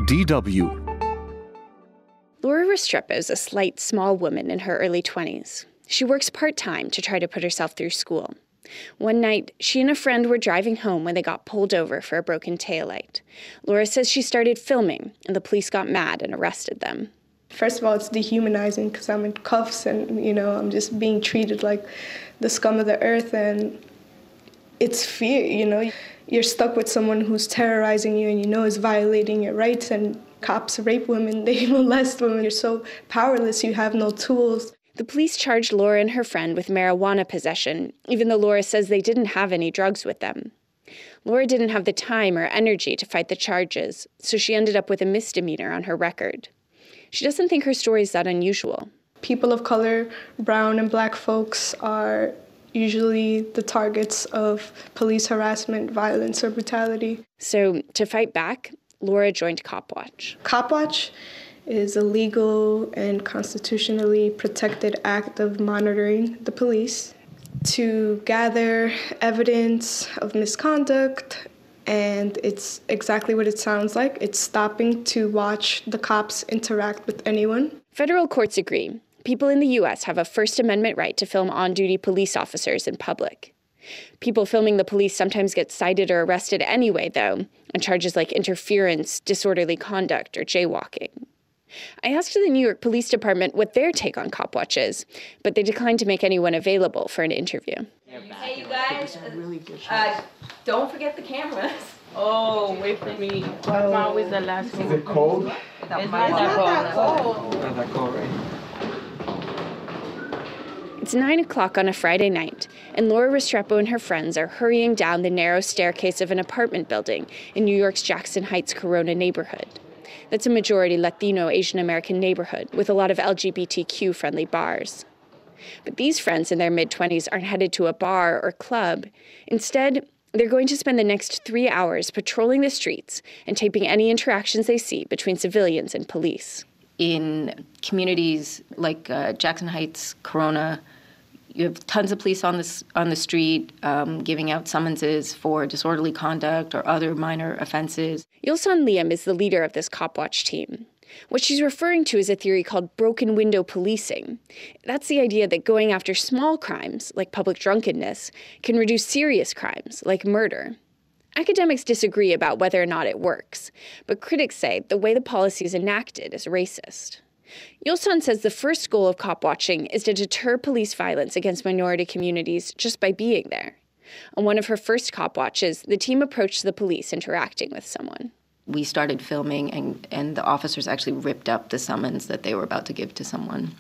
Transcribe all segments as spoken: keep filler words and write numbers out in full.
D W. Laura Restrepo is a slight, small woman in her early twenties. She works part-time to try to put herself through school. One night, she and a friend were driving home when they got pulled over for a broken taillight. Laura says she started filming, and the police got mad and arrested them. First of all, it's dehumanizing because I'm in cuffs and, you know, I'm just being treated like the scum of the earth, and it's fear, you know. You're stuck with someone who's terrorizing you and you know is violating your rights, and cops rape women, they molest women. You're so powerless, you have no tools. The police charged Laura and her friend with marijuana possession, even though Laura says they didn't have any drugs with them. Laura didn't have the time or energy to fight the charges, so she ended up with a misdemeanor on her record. She doesn't think her story is that unusual. People of color, brown and black folks, are usually the targets of police harassment, violence, or brutality. So to fight back, Laura joined Copwatch. Copwatch is a legal and constitutionally protected act of monitoring the police to gather evidence of misconduct, and it's exactly what it sounds like. It's stopping to watch the cops interact with anyone. Federal courts agree. People in the U S have a First Amendment right to film on-duty police officers in public. People filming the police sometimes get cited or arrested anyway, though, on charges like interference, disorderly conduct, or jaywalking. I asked the New York Police Department what their take on Copwatch is, but they declined to make anyone available for an interview. Hey, you guys, uh, don't forget the cameras. Oh, wait for me. I'm always the last one. Is it cold? It's not that cold. Not that cold, right? It's nine o'clock on a Friday night, and Laura Restrepo and her friends are hurrying down the narrow staircase of an apartment building in New York's Jackson Heights Corona neighborhood. That's a majority Latino Asian American neighborhood with a lot of L G B T Q-friendly bars. But these friends in their mid-twenties aren't headed to a bar or club. Instead, they're going to spend the next three hours patrolling the streets and taping any interactions they see between civilians and police. In communities like uh, Jackson Heights, Corona, you have tons of police on the, on the street um, giving out summonses for disorderly conduct or other minor offenses. Yulsan Liam is the leader of this Copwatch team. What she's referring to is a theory called broken window policing. That's the idea that going after small crimes, like public drunkenness, can reduce serious crimes, like murder. Academics disagree about whether or not it works, but critics say the way the policy is enacted is racist. Yulsan says the first goal of cop-watching is to deter police violence against minority communities just by being there. On one of her first cop watches, the team approached the police interacting with someone. We started filming, and, and the officers actually ripped up the summons that they were about to give to someone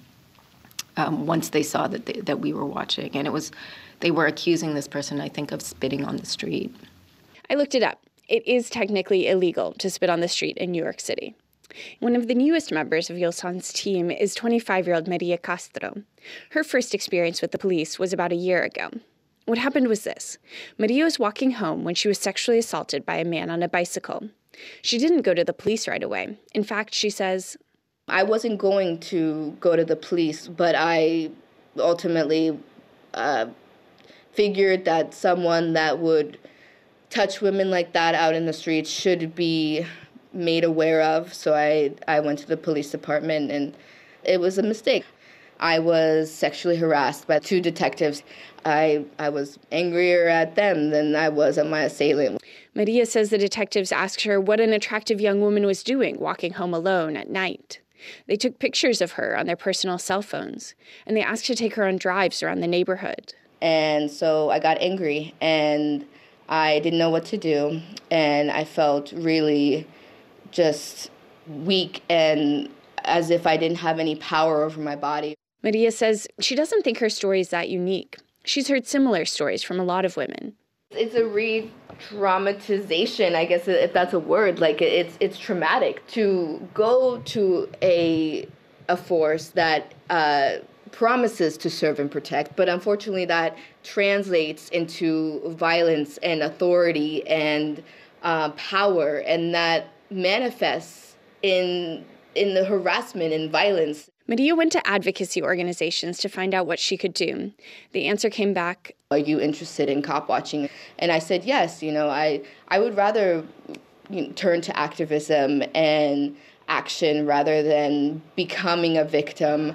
um, once they saw that they, that we were watching. And it was, they were accusing this person, I think, of spitting on the street. I looked it up. It is technically illegal to spit on the street in New York City. One of the newest members of Yulsan's team is twenty-five-year-old Maria Castro. Her first experience with the police was about a year ago. What happened was this. Maria was walking home when she was sexually assaulted by a man on a bicycle. She didn't go to the police right away. In fact, she says, I wasn't going to go to the police, but I ultimately uh, figured that someone that would touch women like that out in the streets should be made aware of. So I, I went to the police department, and it was a mistake. I was sexually harassed by two detectives. I, I was angrier at them than I was at my assailant. Maria says the detectives asked her what an attractive young woman was doing walking home alone at night. They took pictures of her on their personal cell phones, and they asked to take her on drives around the neighborhood. And so I got angry, and I didn't know what to do, and I felt really just weak and as if I didn't have any power over my body. Maria says she doesn't think her story is that unique. She's heard similar stories from a lot of women. It's a re-traumatization, I guess, if that's a word. Like, it's it's traumatic to go to a a force that uh, promises to serve and protect, but unfortunately that translates into violence and authority and uh, power, and that manifests in in the harassment and violence. Maria went to advocacy organizations to find out what she could do. The answer came back, are you interested in cop watching? And I said, yes, you know, I, I would rather you know, turn to activism and action rather than becoming a victim.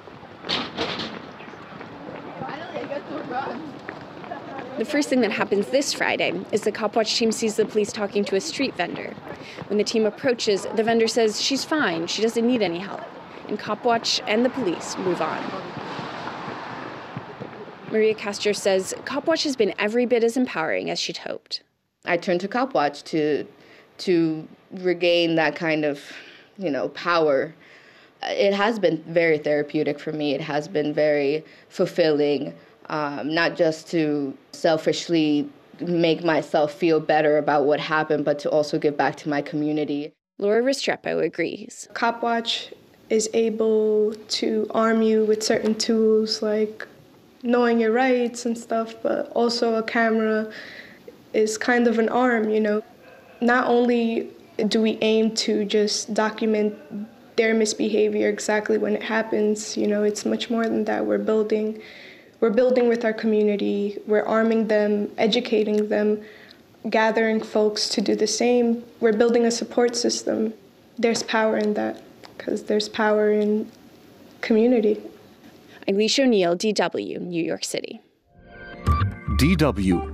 The first thing that happens this Friday is the Copwatch team sees the police talking to a street vendor. When the team approaches, the vendor says she's fine, she doesn't need any help, and Copwatch and the police move on. Maria Castro says Copwatch has been every bit as empowering as she'd hoped. I turned to Copwatch to to regain that kind of, you know, power. It has been very therapeutic for me. It has been very fulfilling, um, not just to selfishly make myself feel better about what happened, but to also give back to my community. Laura Restrepo agrees. Copwatch is able to arm you with certain tools like knowing your rights and stuff, but also a camera is kind of an arm, you know. Not only do we aim to just document their misbehavior exactly when it happens, you know, it's much more than that. We're building, we're building with our community, we're arming them, educating them, gathering folks to do the same. We're building a support system. There's power in that, because there's power in community. Alicia O'Neill, D W, New York City. D W